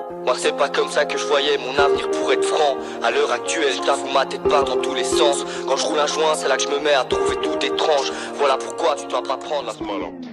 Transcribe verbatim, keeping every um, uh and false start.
Moi c'est pas comme ça que je voyais mon avenir pour être franc. À l'heure actuelle je t'avoue ma tête part dans tous les sens. Quand je roule un joint c'est là que je me mets à trouver tout étrange. Voilà pourquoi tu dois pas prendre la